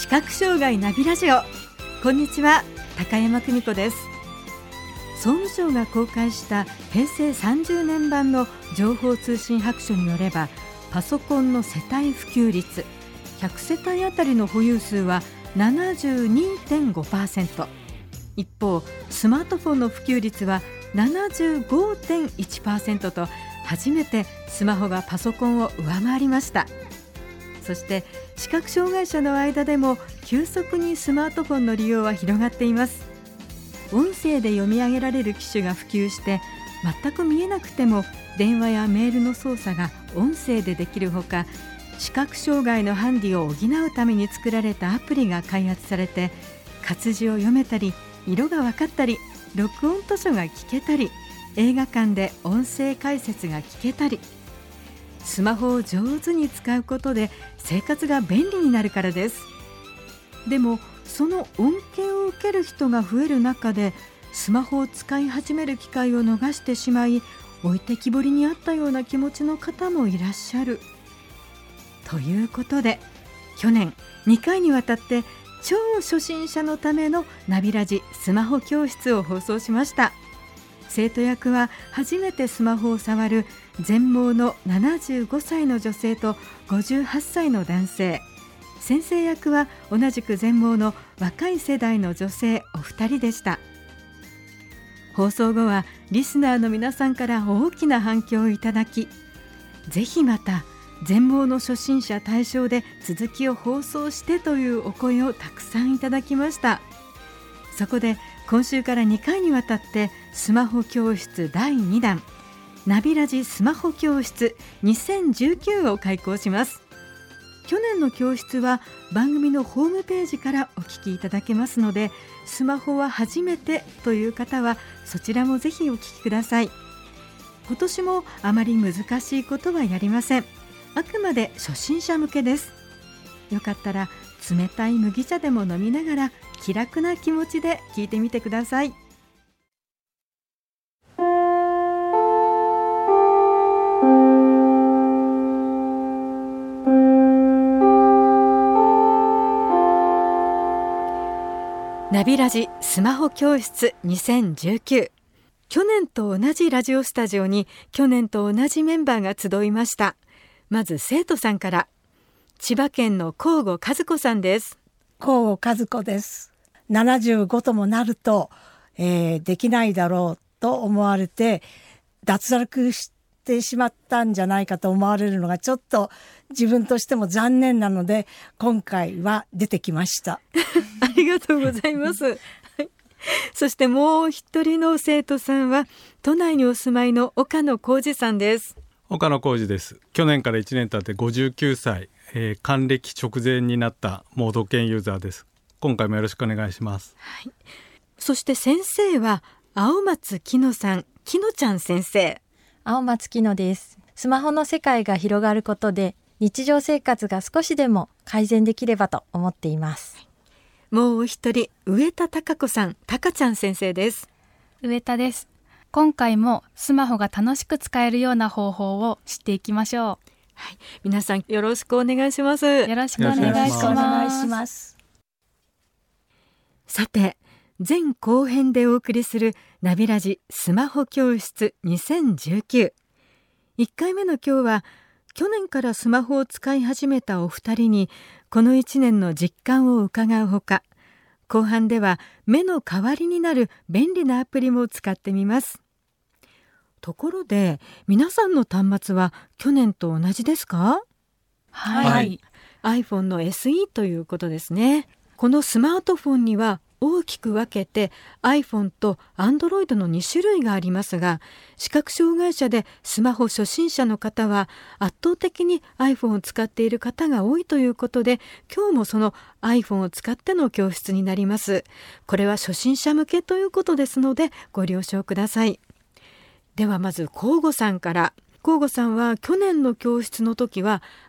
視覚障害ナビラジオ。こんにちは、高山久美子です。総務省が公開した平成30年版の情報通信白書によれば、パソコンの世帯普及率100世帯あたりの保有数は 72.5%、 一方スマートフォンの普及率は 75.1% と初めてスマホがパソコンを上回りました。そして視覚障害者の間でも急速にスマートフォンの利用は広がっています。音声で読み上げられる機種が普及して、全く見えなくても電話やメールの操作が音声でできるほか、視覚障害のハンディを補うために作られたアプリが開発されて、活字を読めたり、色が分かったり、録音図書が聞けたり、映画館で音声解説が聞けたり、スマホを上手に使うことで生活が便利になるからです。でもその恩恵を受ける人が増える中で、スマホを使い始める機会を逃してしまい、置いてきぼりにあったような気持ちの方もいらっしゃるということで、去年2回にわたって超初心者のためのナビラジスマホ教室を放送しました。生徒役は初めてスマホを触る全盲の75歳の女性と58歳の男性、先生役は同じく全盲の若い世代の女性お二人でした。放送後はリスナーの皆さんから大きな反響をいただき、ぜひまた全盲の初心者対象で続きを放送してというお声をたくさんいただきました。そこで今週から2回にわたってスマホ教室第2弾ナビラジスマホ教室2019を開講します。去年の教室は番組のホームページからお聞きいただけますので、スマホは初めてという方はそちらもぜひお聞きください。今年もあまり難しいことはやりません。あくまで初心者向けです。よかったら冷たい麦茶でも飲みながら気楽な気持ちで聞いてみてください。ナビラジスマホ教室2019、去年と同じラジオスタジオに去年と同じメンバーが集いました。まず生徒さんから、千葉県の向後和子さんです。 向後和子です。75ともなると、できないだろうと思われて脱落してしまったんじゃないかと思われるのがちょっと自分としても残念なので、今回は出てきましたありがとうございます、そしてもう一人の生徒さんは都内にお住まいの岡野浩二さんです。 岡野浩二です。去年から1年経って59歳、還暦直前になった盲導犬ユーザーです。今回もよろしくお願いします、 そして先生は青松きのさん、きのちゃん先生。 青松きのです。スマホの世界が広がることで日常生活が少しでも改善できればと思っています。 もう一人、上田貴子さん、たかちゃん先生です。 上田です。今回もスマホが楽しく使えるような方法を知っていきましょう。 皆さんよろしくお願いします。 よろしくお願いします。 さて、前後編でお送りするナビラジスマホ教室2019、 1回目の今日は去年からスマホを使い始めたお二人にこの1年の実感を伺うほか、後半では目の代わりになる便利なアプリも使ってみます。ところで皆さんの端末は去年と同じですか？ はい、 iPhone の SE ということですね。このスマートフォンには大きく分けて iPhone と Android の2種類がありますが、視覚障害者でスマホ初心者の方は圧倒的に iPhone を使っている方が多いということで、今日もその iPhone を使っての教室になります。これは初心者向けということですのでご了承ください。ではまず向後さんから。向後さんは去年の教室の時は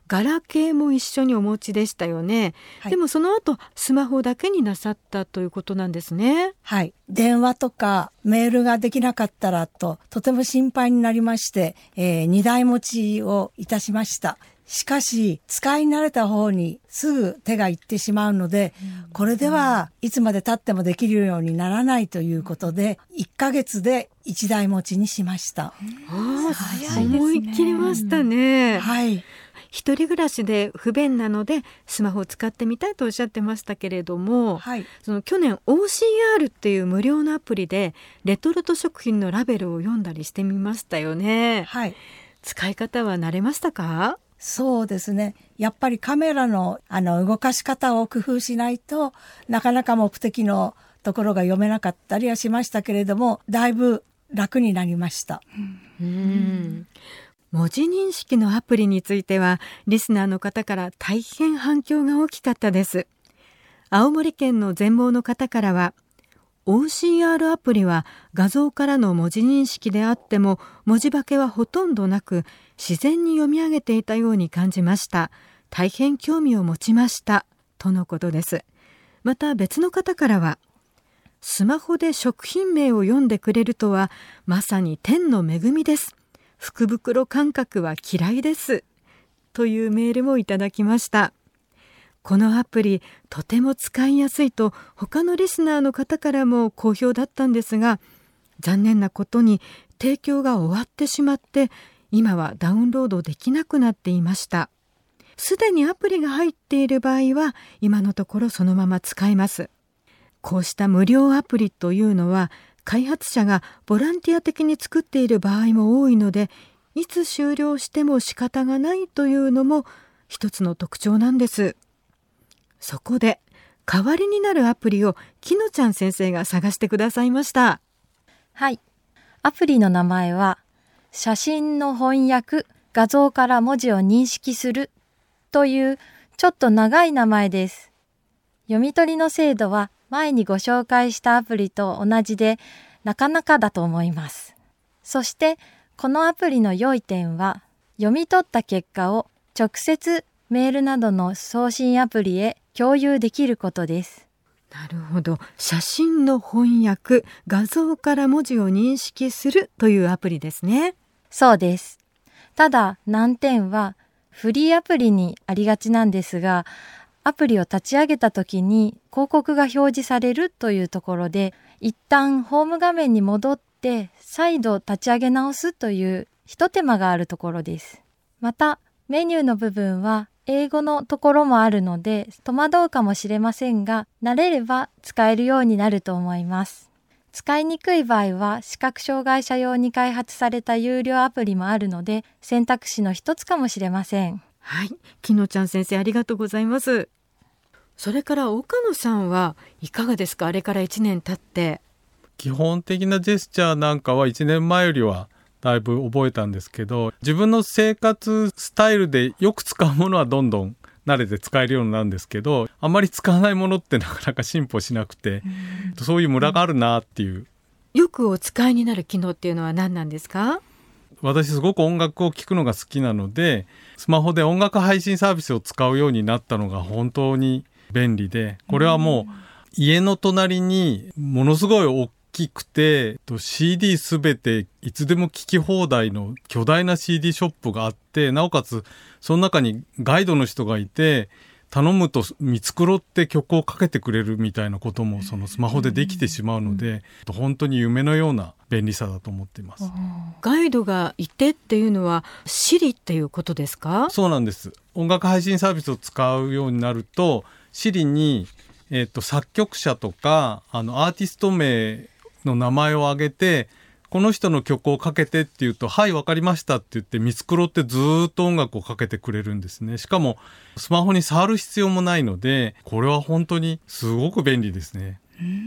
ガラケーも一緒にお持ちでしたよね、 はい、 でもその後スマホだけになさったということなんですね。 はい、電話とかメールができなかったらとても心配になりまして、2台持ちをいたしました。しかし使い慣れた方にすぐ手がいってしまうので、これではいつまで経ってもできるようにならないということで1ヶ月で1台持ちにしました。 早いですね。 思い切りましたね。 はい、 一人暮らしで不便なのでスマホを使ってみたいとおっしゃってましたけれども、 はい、 その去年 OCR っていう無料のアプリでレトルト食品のラベルを読んだりしてみましたよね。 はい、 使い方は慣れましたか？ そうですね。やっぱりカメラの動かし方を工夫しないとなかなか目的のところが読めなかったりはしましたけれども、だいぶ楽になりました。 文字認識のアプリについてはリスナーの方から大変反響が大きかったです。青森県の全盲の方からは、OCR アプリは画像からの文字認識であっても文字化けはほとんどなく自然に読み上げていたように感じました。大変興味を持ちましたとのことです。また別の方からは、スマホで食品名を読んでくれるとはまさに天の恵みです。福袋感覚は嫌いですというメールもいただきました。このアプリとても使いやすいと他のリスナーの方からも好評だったんですが、残念なことに提供が終わってしまって今はダウンロードできなくなっていました。すでにアプリが入っている場合は今のところそのまま使えます。こうした無料アプリというのは開発者がボランティア的に作っている場合も多いので、いつ終了しても仕方がないというのも一つの特徴なんです。そこで代わりになるアプリをきのちゃん先生が探してくださいました。 はい。アプリの名前は写真の翻訳、画像から文字を認識するというちょっと長い名前です。読み取りの精度は前にご紹介したアプリと同じでなかなかだと思います。そしてこのアプリの良い点は読み取った結果を直接メールなどの送信アプリへ共有できることです。 なるほど。写真の翻訳、画像から文字を認識するというアプリですね。 そうです。ただ難点はフリーアプリにありがちなんですが、アプリを立ち上げた時に広告が表示されるというところで、一旦ホーム画面に戻って再度立ち上げ直すという一手間があるところです。またメニューの部分は英語のところもあるので戸惑うかもしれませんが、慣れれば使えるようになると思います。使いにくい場合は視覚障害者用に開発された有料アプリもあるので選択肢の一つかもしれません。 はい、きのちゃん先生ありがとうございます。それから岡野さんはいかがですか？あれから1年経って。 基本的なジェスチャーなんかは1年前よりはだいぶ覚えたんですけど、自分の生活スタイルでよく使うものはどんどん慣れて使えるようになるんですけど、あんまり使わないものってなかなか進歩しなくて、そういうムラがあるなっていう。 よくお使いになる機能っていうのは何なんですか？ 私すごく音楽を聴くのが好きなので、スマホで音楽配信サービスを使うようになったのが本当に便利で、これはもう家の隣にものすごい大きくて CD すべていつでも聴き放題の巨大な CD ショップがあって、なおかつその中にガイドの人がいて、頼むと見繕って曲をかけてくれるみたいなこともそのスマホでできてしまうので、本当に夢のような便利さだと思っています。 ガイドがいてっていうのは Siri っていうことですか？ そうなんです。音楽配信サービスを使うようになると Siri に、作曲者とかアーティスト名の名前を挙げて、この人の曲をかけてって言うと、はいわかりましたって言って見繕ってずっと音楽をかけてくれるんですね。しかもスマホに触る必要もないので、これは本当にすごく便利ですね。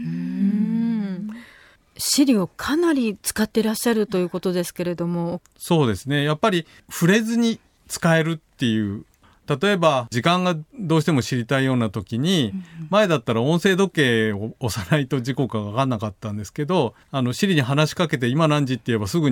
Siri をかなり使っていらっしゃるということですけれども。 そうですね。やっぱり触れずに使えるっていう、例えば時間がどうしても知りたいような時に、前だったら音声時計を押さないと時刻が分かんなかったんですけど、Siri に話しかけて今何時って言えばすぐに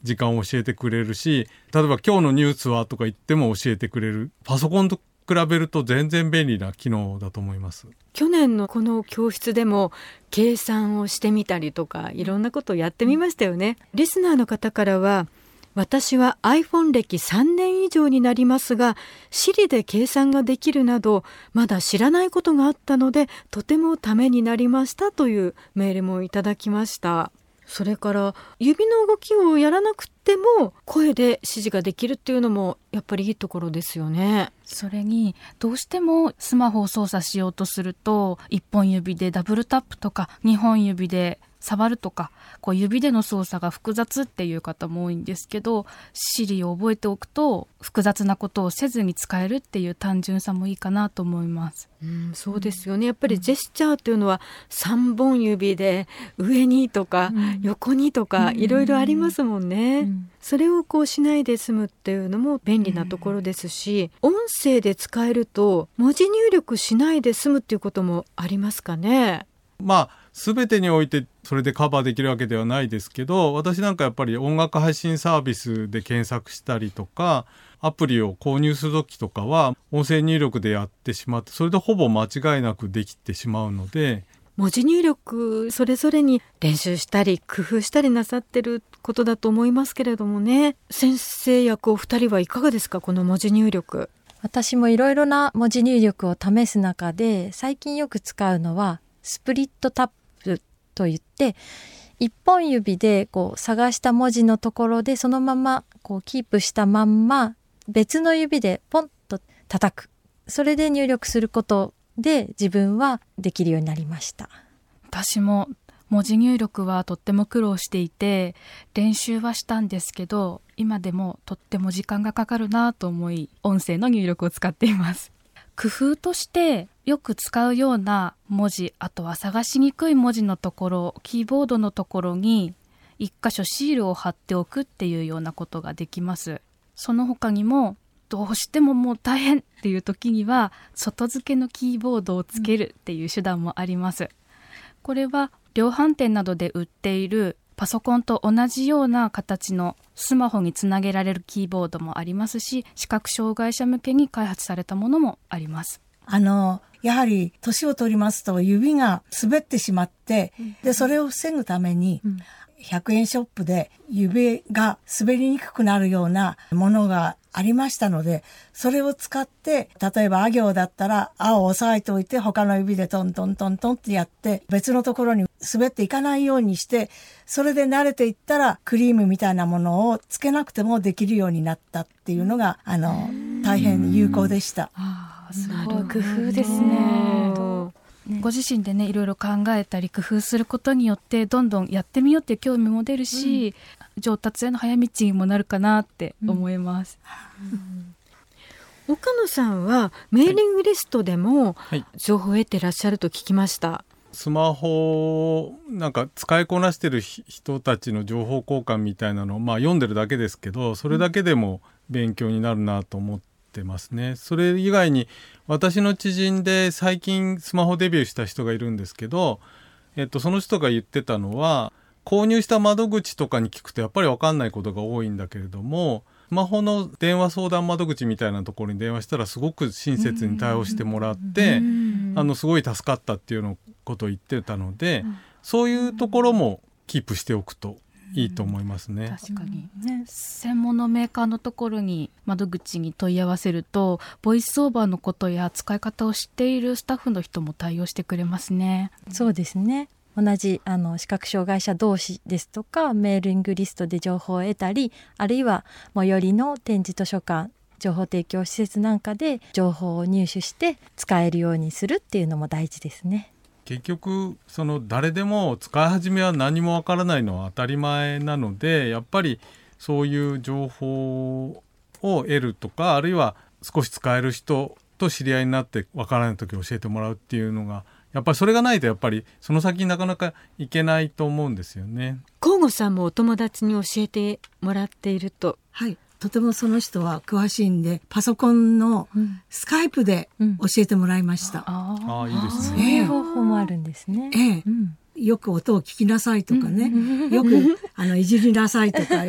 時間を教えてくれるし、例えば今日のニュースはとか言っても教えてくれる。パソコンと比べると全然便利な機能だと思います。 去年のこの教室でも計算をしてみたりとかいろんなことをやってみましたよね。リスナーの方からは、私は iPhone 歴3年以上になりますが Siri で計算ができるなどまだ知らないことがあったのでとてもためになりましたというメールもいただきました。それから指の動きをやらなくても声で指示ができるっていうのもやっぱりいいところですよね。 それにどうしてもスマホを操作しようとすると1本指でダブルタップとか2本指で触るとかこう指での操作が複雑っていう方も多いんですけど、Siriを覚えておくと複雑なことをせずに使えるっていう単純さもいいかなと思います。 そうですよね。やっぱりジェスチャーというのは3本指で上にとか横にとかいろいろありますもんね。それをこうしないで済むっていうのも便利なところですし、音声で使えると文字入力しないで済むっていうこともありますかね。 全てにおいてそれでカバーできるわけではないですけど、私なんかやっぱり音楽配信サービスで検索したりとかアプリを購入するときとかは音声入力でやってしまって、それでほぼ間違いなくできてしまうので、 文字入力それぞれに練習したり工夫したりなさってることだと思いますけれどもね。先生役お二人はいかがですか、この文字入力。 私もいろいろな文字入力を試す中で最近よく使うのはスプリットタップといって、一本指でこう探した文字のところでそのままこうキープしたまんま別の指でポンと叩く。それで入力することで自分はできるようになりました。 私も文字入力はとっても苦労していて練習はしたんですけど、今でもとっても時間がかかるなと思い音声の入力を使っています。工夫としてよく使うような文字、あとは探しにくい文字のところ、キーボードのところに一箇所シールを貼っておくっていうようなことができます。その他にもどうしてももう大変っていう時には外付けのキーボードをつけるっていう手段もあります。これは量販店などで売っているパソコンと同じような形のスマホにつなげられるキーボードもありますし、視覚障害者向けに開発されたものもあります。 やはり年を取りますと指が滑ってしまって、でそれを防ぐために100円ショップで指が滑りにくくなるようなものがありましたので、それを使って例えばあ行だったらあを押さえておいて他の指でトントントントンってやって別のところに滑っていかないようにして、それで慣れていったらクリームみたいなものをつけなくてもできるようになったっていうのが大変有効でした。 すごい工夫ですね。ご自身でねいろいろ考えたり工夫することによってどんどんやってみようっていう興味も出るし、上達への早道にもなるかなって思います。 岡野さんはメーリングリストでも情報を得てらっしゃると聞きました。 スマホをなんか使いこなしてる人たちの情報交換みたいなのを読んでるだけですけど、それだけでも勉強になるなと思ってますね。それ以外に私の知人で最近スマホデビューした人がいるんですけど、その人が言ってたのは、購入した窓口とかに聞くとやっぱり分かんないことが多いんだけれども、スマホの電話相談窓口みたいなところに電話したらすごく親切に対応してもらってすごい助かったっていうのことを言ってたので、そういうところもキープしておくといいと思いますね。 確かに、専門のメーカーのところに窓口に問い合わせるとボイスオーバーのことや使い方を知っているスタッフの人も対応してくれますね。 そうですね。同じ視覚障害者同士ですとかメーリングリストで情報を得たり、あるいは最寄りの展示図書館、情報提供施設なんかで情報を入手して使えるようにするっていうのも大事ですね。 結局誰でも使い始めは何もわからないのは当たり前なので、やっぱりそういう情報を得るとか、あるいは少し使える人と知り合いになってわからない時教えてもらうっていうのが、やっぱりそれがないとやっぱりその先になかなかいけないと思うんですよね。 河吾さんもお友達に教えてもらっていると。 はい、とてもその人は詳しいんで、パソコンのスカイプで教えてもらいました。 いいですね。 そういう方法もあるんですね。 よく音を聞きなさいとかね、よくいじりなさいとか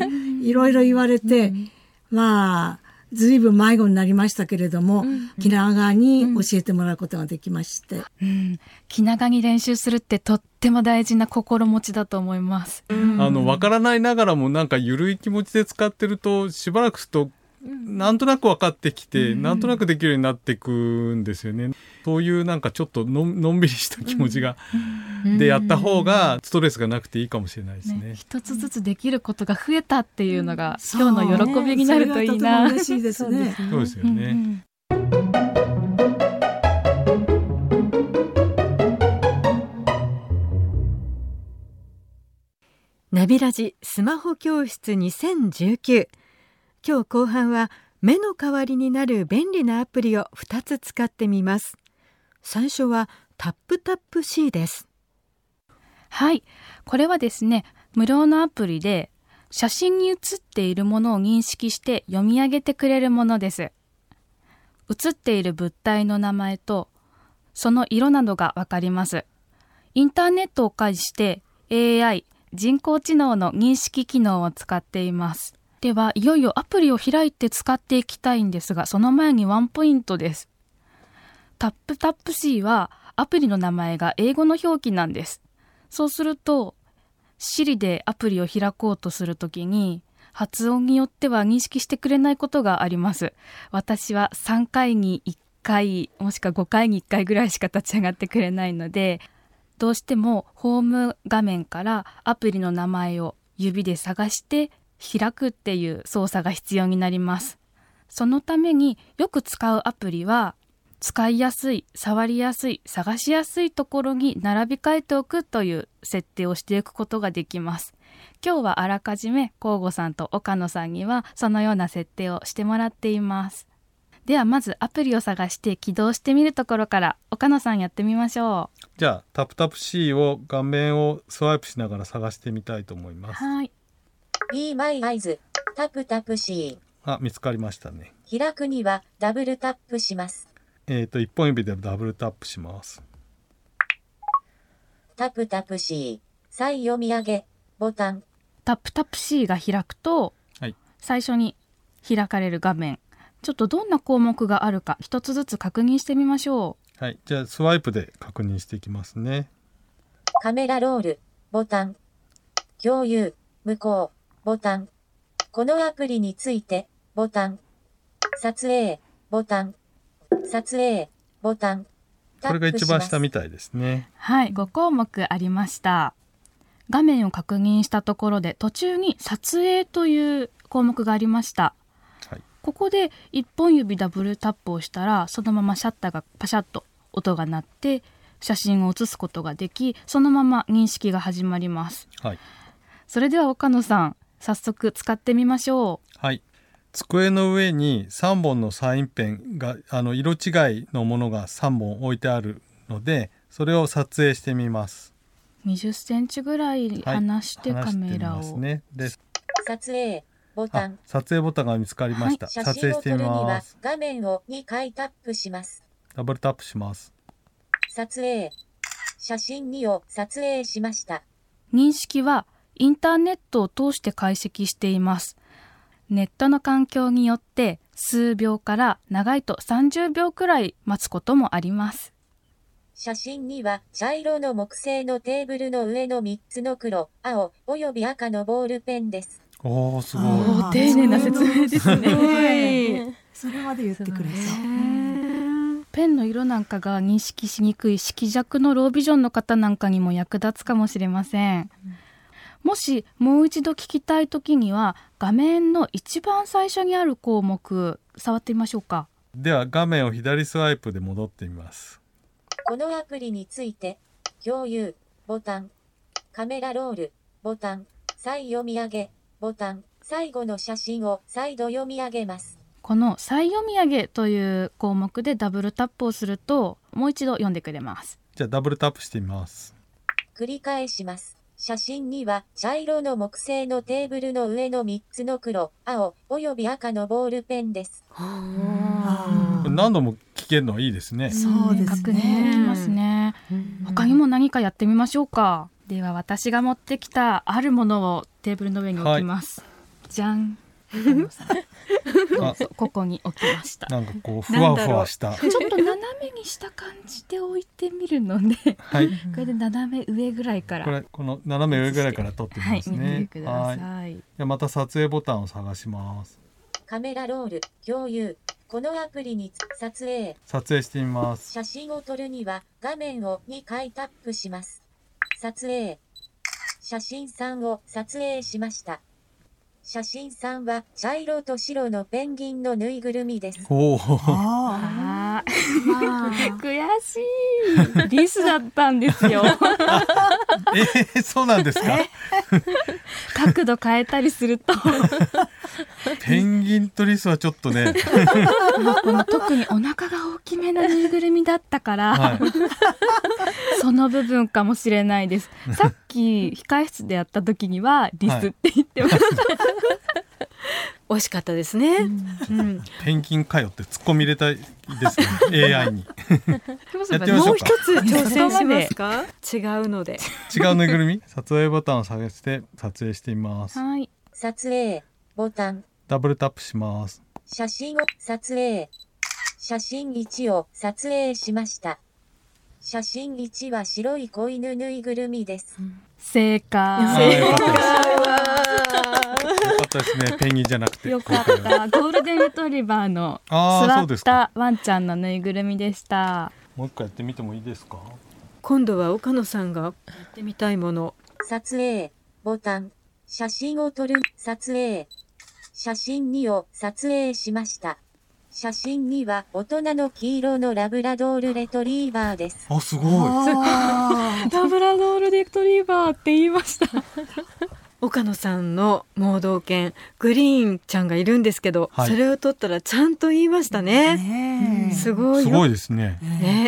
いろいろ言われて、まあずいぶん迷子になりましたけれども、気長に教えてもらうことができまして、 気長に練習するってとっても大事な心持ちだと思います。 わからないながらもなんか緩い気持ちで使ってると、しばらくするとなんとなく分かってきて、なんとなくできるようになっていくんですよね。そういうなんかちょっのんびりした気持ちが、でやった方がストレスがなくていいかもしれないですね。 一つずつできることが増えたっていうのが、今日の喜びになるといいな。 嬉しいですね。 そうですよね。 ナビラジスマホ教室2019。今日後半は目の代わりになる便利なアプリを2つ使ってみます。最初はタップタップ C です。 はい、これはですね、無料のアプリで写真に写っているものを認識して読み上げてくれるものです。写っている物体の名前とその色などがわかります。インターネットを介して AI 人工知能の認識機能を使っています。では、いよいよアプリを開いて使っていきたいんですが、その前にワンポイントです。タップタップ C はアプリの名前が英語の表記なんです。そうすると Siri でアプリを開こうとするときに発音によっては認識してくれないことがあります。私は3回に1回もしくは5回に1回ぐらいしか立ち上がってくれないので、どうしてもホーム画面からアプリの名前を指で探して開くっていう操作が必要になります。そのためによく使うアプリは使いやすい、触りやすい、探しやすいところに並び替えておくという設定をしていくことができます。今日はあらかじめ向後さんと岡野さんにはそのような設定をしてもらっています。ではまずアプリを探して起動してみるところから岡野さんやってみましょう。 じゃあタップタップ C を画面をスワイプしながら探してみたいと思います。 はい。 Be My Eyes タップタップ C。 見つかりましたね。 開くにはダブルタップします。 一本指でダブルタップします。 タップタップ C 再読み上げボタン。 タップタップ C が開くと、最初に開かれる画面、ちょっとどんな項目があるか一つずつ確認してみましょう。はい、じゃあスワイプで確認していきますね。 カメラロールボタン。共有無効ボタン。このアプリについてボタン。撮影ボタン。撮影ボタン。 これが一番下みたいですね。 はい、5項目ありました。画面を確認したところで途中に撮影という項目がありました。はい、ここで1本指ダブルタップをしたら、そのままシャッターがパシャッと音が鳴って写真を写すことができ、そのまま認識が始まります。はい、それでは岡野さん、早速使ってみましょう。 はい、机の上に3本のサインペンが色違いのものが3本置いてあるので、それを撮影してみます。 20センチぐらい離してカメラを、 撮影ボタン。 撮影ボタンが見つかりました。 写真を撮るには画面を2回タップします。 ダブルタップします。 撮影。写真2を撮影しました。 認識はインターネットを通して解析しています。ネットの環境によって数秒から長いと30秒くらい待つこともあります。 写真には茶色の木製のテーブルの上の3つの黒、青および赤のボールペンです。 おー、すごい。 丁寧な説明ですね。 それまで言ってくれた。 ペンの色なんかが認識しにくい色弱のロービジョンの方なんかにも役立つかもしれません。もしもう一度聞きたいときには、画面の一番最初にある項目触ってみましょうか。 では画面を左スワイプで戻ってみます。 このアプリについて共有ボタン。カメラロールボタン。再読み上げボタン。最後の写真を再度読み上げます。 この再読み上げという項目でダブルタップをすると、もう一度読んでくれます。 じゃあダブルタップしてみます。 繰り返します。写真には茶色の木製のテーブルの上の3つの黒、青および赤のボールペンです。 何度も聞けるのはいいですね。 そうですね。 確認できますね。他にも何かやってみましょうか。では私が持ってきたあるものをテーブルの上に置きます。 じゃん。どうぞここに置きました。 なんかこうふわふわしたちょっと斜めにした感じで置いてみるので、 はいこれで斜め上ぐらいから、 この斜め上ぐらいから撮ってみますはい、見ね。 てください。 じゃあまた撮影ボタンを探します。 カメラロール、共有。このアプリに撮影してみます。 写真を撮るには画面を2回タップします。撮影。写真3を撮影しました。写真3は茶色と白のペンギンのぬいぐるみです。 おーあー悔しい。リスだったんですよ。 そうなんですか。 角度変えたりするとペンギンとリスはちょっとねこの特にお腹が大きめなぬいぐるみだったから、 はいその部分かもしれないです。さっき控室でやった時にはリスって言ってました、 惜しかったですね。 ペンギンかよって突っ込み入れたいですねAI にやってみましょうか。 もう一つ挑戦しますか。違うので。 違うぬいぐるみ撮影ボタンを探して撮影してみます。 はい、 撮影ボタン。 ダブルタップします。 写真を撮影。写真1を撮影しました。写真1は白い子犬ぬいぐるみです。 正よ解。 かったですね。ペンギンじゃなくてよかった。ゴールデンレトリバーのそう座っですか。 たワンちゃんのぬいぐるみでした。 もう一回やってみてもいいですか。 今度は岡野さんがやってみたいもの。 撮影ボタン。写真を撮る。撮影。写真2を撮影しました。写真2は大人の黄色のラブラドールレトリーバーです。 すごい。 ラブラドールレトリーバーって言いました。 岡野さんの盲導犬グリーンちゃんがいるんですけど、 はい、 それを取ったらちゃんと言いましたね。すごいよ。 すごいですね。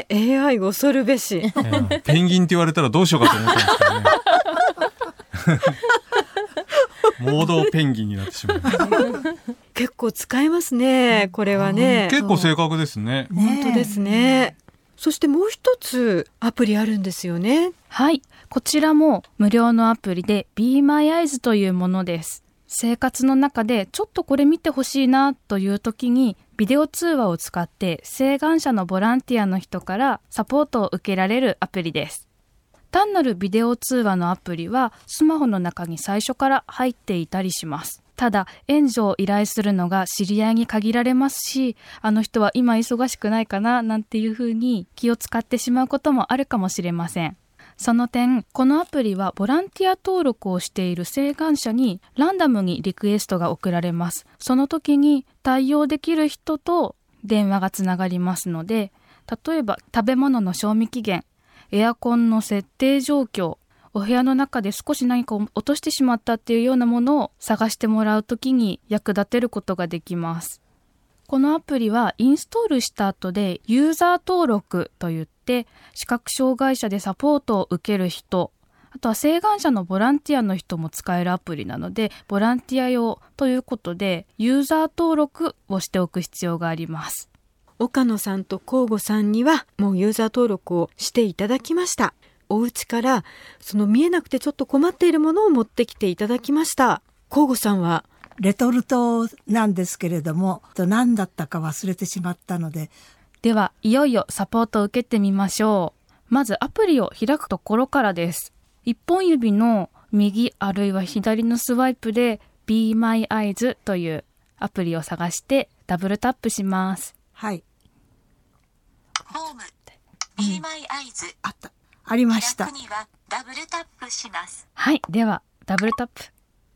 AI 恐るべし。 ペンギンって言われたらどうしようかと思ったんですけどね。盲導ペンギンになってしまう。 結構使えますね、これはね。 結構正確ですね。 本当ですね。そしてもう一つアプリあるんですよね。 はい、こちらも無料のアプリで Be My Eyes というものです。生活の中でちょっとこれ見てほしいなという時にビデオ通話を使って晴眼者のボランティアの人からサポートを受けられるアプリです。単なるビデオ通話のアプリはスマホの中に最初から入っていたりします。ただ援助を依頼するのが知り合いに限られますし、あの人は今忙しくないかななんていうふうに気を使ってしまうこともあるかもしれません。その点、このアプリはボランティア登録をしている晴眼者にランダムにリクエストが送られます。その時に対応できる人と電話がつながりますので、例えば食べ物の賞味期限、エアコンの設定状況、お部屋の中で少し何かを落としてしまったっていうようなものを探してもらうときに役立てることができます。このアプリはインストールした後でユーザー登録といって視覚障害者でサポートを受ける人、あとは晴眼者のボランティアの人も使えるアプリなのでボランティア用ということでユーザー登録をしておく必要があります。 岡野さんと甲吾さんにはもうユーザー登録をしていただきました。お家からその見えなくてちょっと困っているものを持ってきていただきました。甲吾さんはレトルトなんですけれども、何だったか忘れてしまったので。 ではいよいよサポートを受けてみましょう。まずアプリを開くところからです。一本指の右あるいは左のスワイプで Be My Eyes というアプリを探してダブルタップします。 はい。 ホーム Be My Eyes、 ありました。 開くにはダブルタップします。 はい、ではダブルタップ。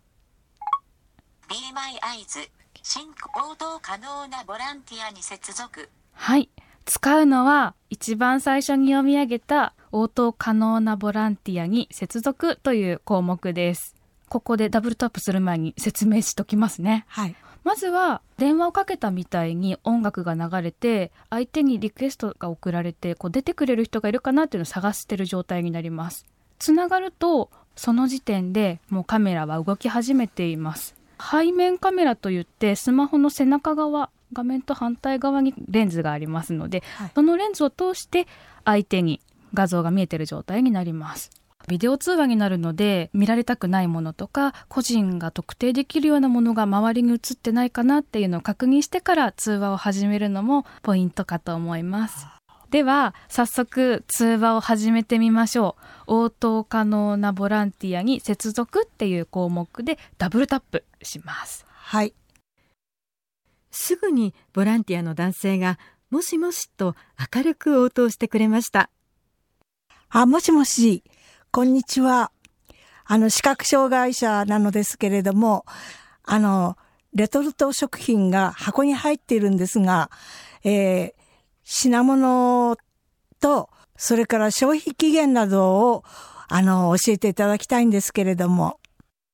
Be My Eyes、新応答可能なボランティアに接続。 はい、使うのは一番最初に読み上げた応答可能なボランティアに接続という項目です。ここでダブルタップする前に説明しときますね。 はい。 まずは電話をかけたみたいに音楽が流れて相手にリクエストが送られて出てくれる人がいるかなっていうのを探してる状態になります。つながるとその時点でもうカメラは動き始めています。背面カメラといってスマホの背中側、画面と反対側にレンズがありますので、はい、そのレンズを通して相手に画像が見えている状態になります。 ビデオ通話になるので、見られたくないものとか個人が特定できるようなものが周りに映ってないかなっていうのを確認してから通話を始めるのもポイントかと思います。では早速通話を始めてみましょう。応答可能なボランティアに接続っていう項目でダブルタップします。 はい。 すぐにボランティアの男性がもしもしと明るく応答してくれました。 もしもし、こんにちは。視覚障害者なのですけれども、レトルト食品が箱に入っているんですが、品物と、それから消費期限などを、教えていただきたいんですけれども。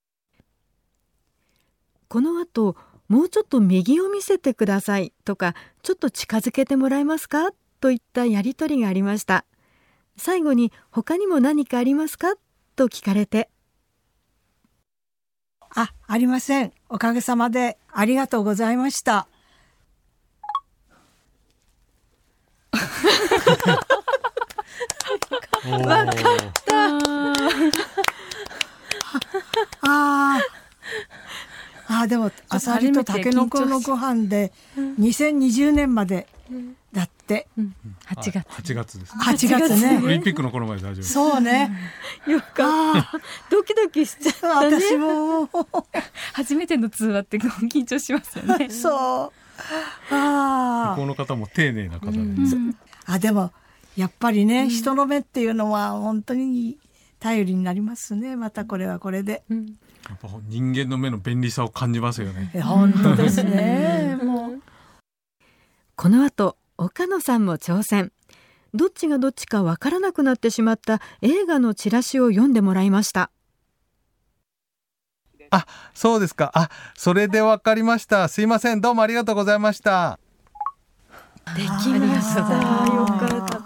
この後、もうちょっと右を見せてくださいとか、ちょっと近づけてもらえますかといったやりとりがありました。最後に他にも何かありますかと聞かれて、 ありません。おかげさまでありがとうございました。 わかった。 でもアサリとタケノコのご飯で2020年までだって、 8月です、 8月ね。 オリンピックの頃まで大丈夫です。 そうね。 よかった。ドキドキしちゃったね。 私も初めての通話って緊張しますよね。 そう。 向こうの方も丁寧な方で、 でもやっぱりね、人の目っていうのは本当に頼りになりますね。またこれはこれで、 やっぱ人間の目の便利さを感じますよね。 本当ですね。もうこの後、岡野さんも挑戦。どっちがどっちかわからなくなってしまった映画のチラシを読んでもらいました。 そうですか。それでわかりました。すいません、どうもありがとうございました。 できました。よかった。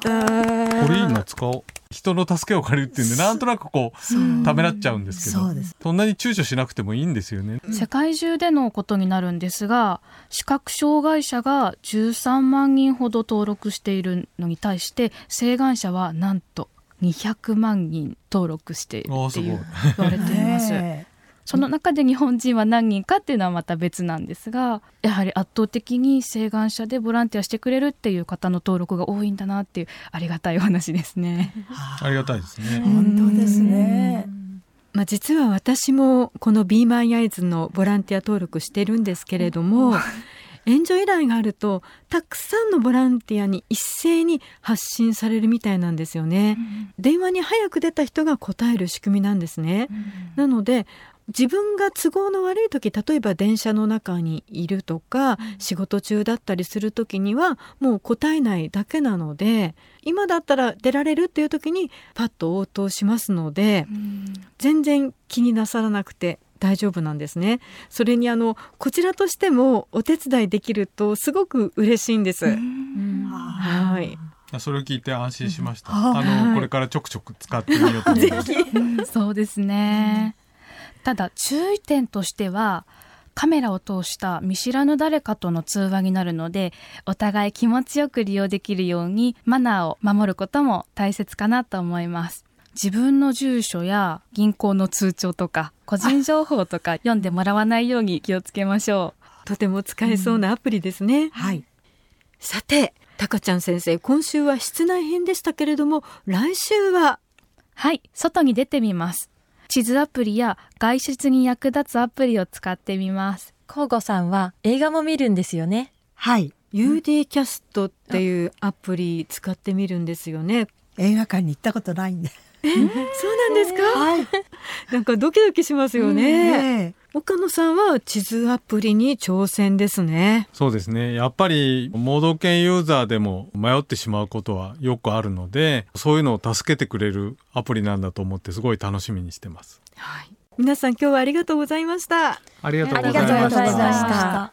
これいいの使おう。人の助けを借りるっていうんで、なんとなくためらっちゃうんですけど、そんなに躊躇しなくてもいいんですよね。 世界中でのことになるんですが、視覚障害者が13万人ほど登録しているのに対して、晴眼者はなんと200万人登録しているって言われています。その中で日本人は何人かっていうのはまた別なんですが、やはり圧倒的に晴眼者でボランティアしてくれるっていう方の登録が多いんだなっていう、ありがたいお話ですね。 ありがたいですね。 本当ですね。 実は私もこの Be My Eyes のボランティア登録してるんですけれども、援助依頼があるとたくさんのボランティアに一斉に発信されるみたいなんですよね。電話に早く出た人が答える仕組みなんですね。なので自分が都合の悪い時、例えば電車の中にいるとか、仕事中だったりする時にはもう答えないだけなので、今だったら出られるっていう時にパッと応答しますので、全然気になさらなくて大丈夫なんですね。それにこちらとしてもお手伝いできるとすごく嬉しいんです。はい。 それを聞いて安心しました。これからちょくちょく使ってみようと思います。 そうですね。ただ注意点としては、カメラを通した見知らぬ誰かとの通話になるので、お互い気持ちよく利用できるようにマナーを守ることも大切かなと思います。自分の住所や銀行の通帳とか個人情報とか読んでもらわないように気をつけましょう。とても使えそうなアプリですね。 はい。 さて、たかちゃん先生、今週は室内編でしたけれども、来週は？ はい、外に出てみます。地図アプリや外出に役立つアプリを使ってみます。 コウゴさんは映画も見るんですよね。 はい。 UD キャストっていうアプリ使ってみるんですよね。 映画館に行ったことないんで。 そうなんですか？はい。なんかドキドキしますよね。岡野さんは地図アプリに挑戦ですね。 そうですね。やっぱり盲導犬ユーザーでも迷ってしまうことはよくあるので、そういうのを助けてくれるアプリなんだと思ってすごい楽しみにしてます。 はい。皆さん今日はありがとうございました。 ありがとうございました。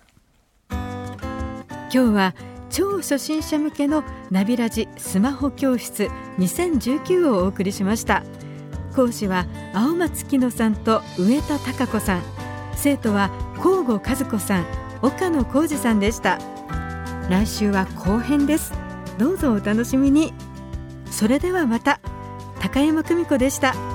今日は超初心者向けのナビラジスマホ教室2019をお送りしました。講師は青松紀乃さんと上田貴子さん、生徒は向後和子さん、岡野浩二さんでした。来週は後編です。どうぞお楽しみに。それではまた。高山久美子でした。